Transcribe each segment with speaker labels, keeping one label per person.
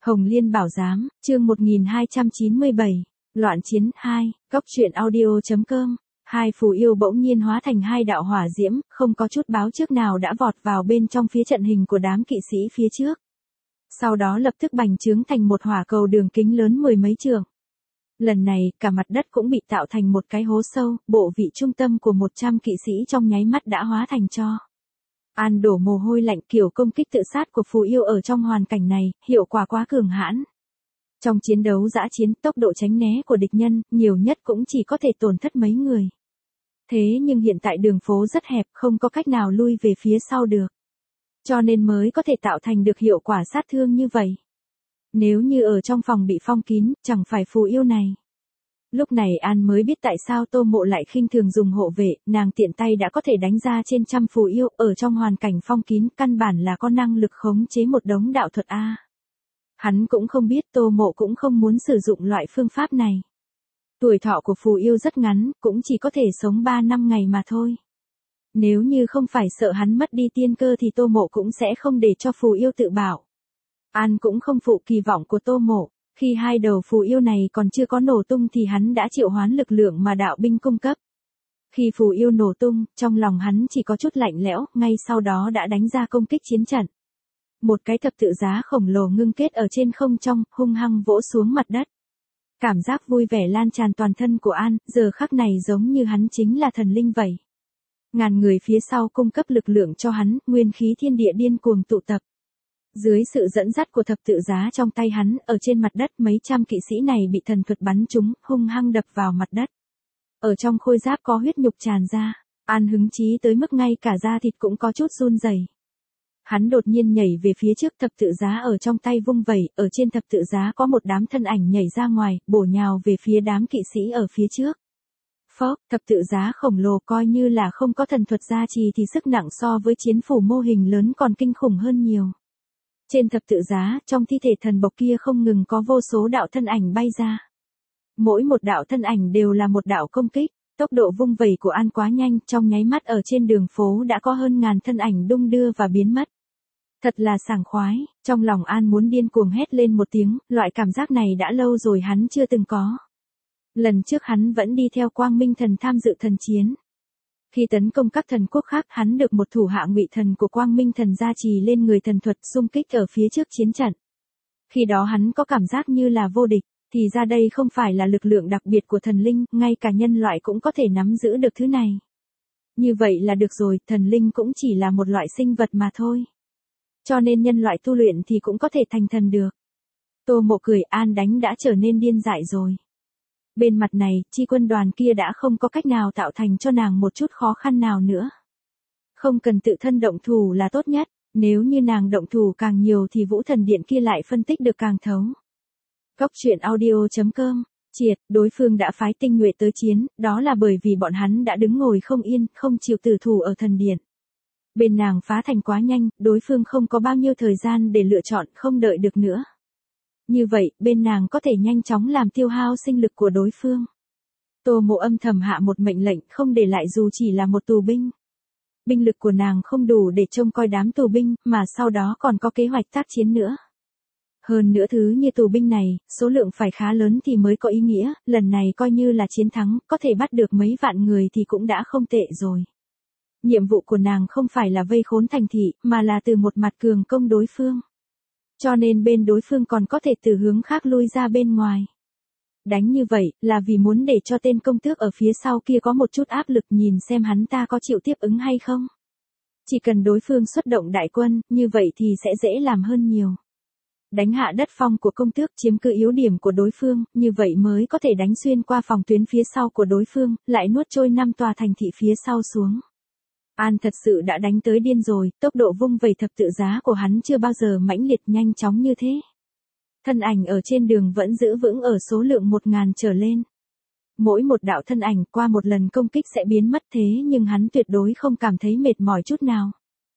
Speaker 1: Hồng Liên Bảo Giám, chương 1297, Loạn Chiến 2, Cốc truyện audio.com. Hai phù yêu bỗng nhiên hóa thành hai đạo hỏa diễm, không có chút báo trước nào đã vọt vào bên trong phía trận hình của đám kỵ sĩ phía trước. Sau đó lập tức bành trướng thành một hỏa cầu đường kính lớn mười mấy trượng. Lần này, cả mặt đất cũng bị tạo thành một cái hố sâu, bộ vị trung tâm của 100 kỵ sĩ trong nháy mắt đã hóa thành tro. An đổ mồ hôi lạnh, kiểu công kích tự sát của phù yêu ở trong hoàn cảnh này, hiệu quả quá cường hãn. Trong chiến đấu dã chiến, tốc độ tránh né của địch nhân, nhiều nhất cũng chỉ có thể tổn thất mấy người. Thế nhưng hiện tại đường phố rất hẹp, không có cách nào lui về phía sau được. Cho nên mới có thể tạo thành được hiệu quả sát thương như vậy. Nếu như ở trong phòng bị phong kín, chẳng phải phù yêu này. Lúc này An mới biết tại sao Tô Mộ lại khinh thường dùng hộ vệ, nàng tiện tay đã có thể đánh ra trên trăm phù yêu, ở trong hoàn cảnh phong kín, căn bản là có năng lực khống chế một đống đạo thuật A. Hắn cũng không biết, Tô Mộ cũng không muốn sử dụng loại phương pháp này. Tuổi thọ của phù yêu rất ngắn, cũng chỉ có thể sống 3 năm ngày mà thôi. Nếu như không phải sợ hắn mất đi tiên cơ thì Tô Mộ cũng sẽ không để cho phù yêu tự bảo. An cũng không phụ kỳ vọng của Tô Mộ. Khi hai đầu phù yêu này còn chưa có nổ tung thì hắn đã triệu hoán lực lượng mà đạo binh cung cấp. Khi phù yêu nổ tung, trong lòng hắn chỉ có chút lạnh lẽo, ngay sau đó đã đánh ra công kích chiến trận. Một cái thập tự giá khổng lồ ngưng kết ở trên không trong, hung hăng vỗ xuống mặt đất. Cảm giác vui vẻ lan tràn toàn thân của An, giờ khắc này giống như hắn chính là thần linh vậy. Ngàn người phía sau cung cấp lực lượng cho hắn, nguyên khí thiên địa điên cuồng tụ tập. Dưới sự dẫn dắt của thập tự giá trong tay hắn, ở trên mặt đất mấy trăm kỵ sĩ này bị thần thuật bắn trúng, hung hăng đập vào mặt đất. Ở trong khôi giáp có huyết nhục tràn ra, An hứng chí tới mức ngay cả da thịt cũng có chút run rẩy. Hắn đột nhiên nhảy về phía trước, thập tự giá ở trong tay vung vẩy, ở trên thập tự giá có một đám thân ảnh nhảy ra ngoài, bổ nhào về phía đám kỵ sĩ ở phía trước. Phốc, thập tự giá khổng lồ coi như là không có thần thuật gia trì thì sức nặng so với chiến phủ mô hình lớn còn kinh khủng hơn nhiều. Trên thập tự giá, trong thi thể thần bộc kia không ngừng có vô số đạo thân ảnh bay ra. Mỗi một đạo thân ảnh đều là một đạo công kích, tốc độ vung vẩy của An quá nhanh, trong nháy mắt ở trên đường phố đã có hơn ngàn thân ảnh đung đưa và biến mất. Thật là sảng khoái, trong lòng An muốn điên cuồng hét lên một tiếng, loại cảm giác này đã lâu rồi hắn chưa từng có. Lần trước hắn vẫn đi theo Quang Minh Thần tham dự thần chiến. Khi tấn công các thần quốc khác, hắn được một thủ hạ ngụy thần của Quang Minh Thần gia trì lên người thần thuật xung kích ở phía trước chiến trận. Khi đó hắn có cảm giác như là vô địch, thì ra đây không phải là lực lượng đặc biệt của thần linh, ngay cả nhân loại cũng có thể nắm giữ được thứ này. Như vậy là được rồi, thần linh cũng chỉ là một loại sinh vật mà thôi. Cho nên nhân loại tu luyện thì cũng có thể thành thần được. Tô Mộ cười, An đánh đã trở nên điên dại rồi. Bên mặt này, chi quân đoàn kia đã không có cách nào tạo thành cho nàng một chút khó khăn nào nữa. Không cần tự thân động thủ là tốt nhất, nếu như nàng động thủ càng nhiều thì Vũ Thần Điện kia lại phân tích được càng thấu. Cốc truyện audio.com, triệt, đối phương đã phái tinh nhuệ tới chiến, đó là bởi vì bọn hắn đã đứng ngồi không yên, không chịu tử thủ ở thần điện. Bên nàng phá thành quá nhanh, đối phương không có bao nhiêu thời gian để lựa chọn, không đợi được nữa. Như vậy, bên nàng có thể nhanh chóng làm tiêu hao sinh lực của đối phương. Tô Mộ âm thầm hạ một mệnh lệnh, không để lại dù chỉ là một tù binh. Binh lực của nàng không đủ để trông coi đám tù binh, mà sau đó còn có kế hoạch tác chiến nữa. Hơn nữa thứ như tù binh này, số lượng phải khá lớn thì mới có ý nghĩa, lần này coi như là chiến thắng, có thể bắt được mấy vạn người thì cũng đã không tệ rồi. Nhiệm vụ của nàng không phải là vây khốn thành thị, mà là từ một mặt cường công đối phương. Cho nên bên đối phương còn có thể từ hướng khác lui ra bên ngoài. Đánh như vậy, là vì muốn để cho tên công tước ở phía sau kia có một chút áp lực, nhìn xem hắn ta có chịu tiếp ứng hay không. Chỉ cần đối phương xuất động đại quân, như vậy thì sẽ dễ làm hơn nhiều. Đánh hạ đất phong của công tước, chiếm cứ yếu điểm của đối phương, như vậy mới có thể đánh xuyên qua phòng tuyến phía sau của đối phương, lại nuốt trôi 5 tòa thành thị phía sau xuống. An thật sự đã đánh tới điên rồi, tốc độ vung vẩy thập tự giá của hắn chưa bao giờ mãnh liệt nhanh chóng như thế. Thân ảnh ở trên đường vẫn giữ vững ở số lượng 1000 trở lên. Mỗi một đạo thân ảnh qua một lần công kích sẽ biến mất, thế nhưng hắn tuyệt đối không cảm thấy mệt mỏi chút nào.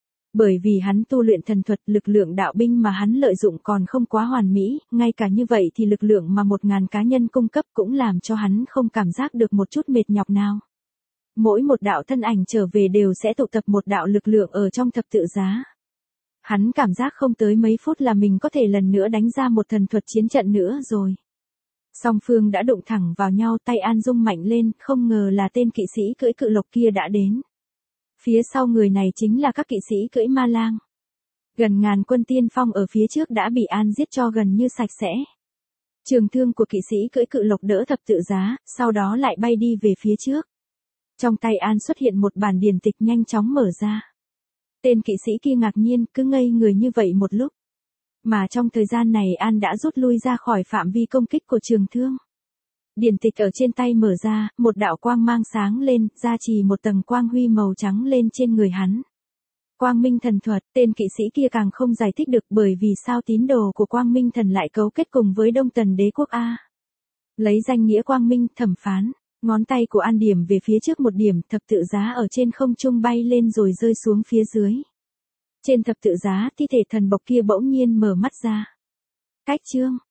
Speaker 1: Bởi vì hắn tu luyện thần thuật, lực lượng đạo binh mà hắn lợi dụng còn không quá hoàn mỹ, ngay cả như vậy thì lực lượng mà 1000 cá nhân cung cấp cũng làm cho hắn không cảm giác được một chút mệt nhọc nào. Mỗi một đạo thân ảnh trở về đều sẽ tụ tập một đạo lực lượng ở trong thập tự giá. Hắn cảm giác không tới mấy phút là mình có thể lần nữa đánh ra một thần thuật chiến trận nữa rồi. Song phương đã đụng thẳng vào nhau, tay An Dung mạnh lên, không ngờ là tên kỵ sĩ cưỡi cự lộc kia đã đến. Phía sau người này chính là các kỵ sĩ cưỡi ma lang. Gần ngàn quân tiên phong ở phía trước đã bị An giết cho gần như sạch sẽ. Trường thương của kỵ sĩ cưỡi cự lộc đỡ thập tự giá, sau đó lại bay đi về phía trước. Trong tay An xuất hiện một bản điển tịch nhanh chóng mở ra. Tên kỵ sĩ kia ngạc nhiên, cứ ngây người như vậy một lúc. Mà trong thời gian này An đã rút lui ra khỏi phạm vi công kích của trường thương. Điển tịch ở trên tay mở ra, một đạo quang mang sáng lên, gia trì một tầng quang huy màu trắng lên trên người hắn. Quang Minh thần thuật, tên kỵ sĩ kia càng không giải thích được bởi vì sao tín đồ của Quang Minh thần lại cấu kết cùng với Đông Tần đế quốc A. Lấy danh nghĩa Quang Minh thẩm phán, ngón tay của An điểm về phía trước một điểm, thập tự giá ở trên không trung bay lên rồi rơi xuống phía dưới. Trên thập tự giá, thi thể thần bộc kia bỗng nhiên mở mắt ra. Cách chương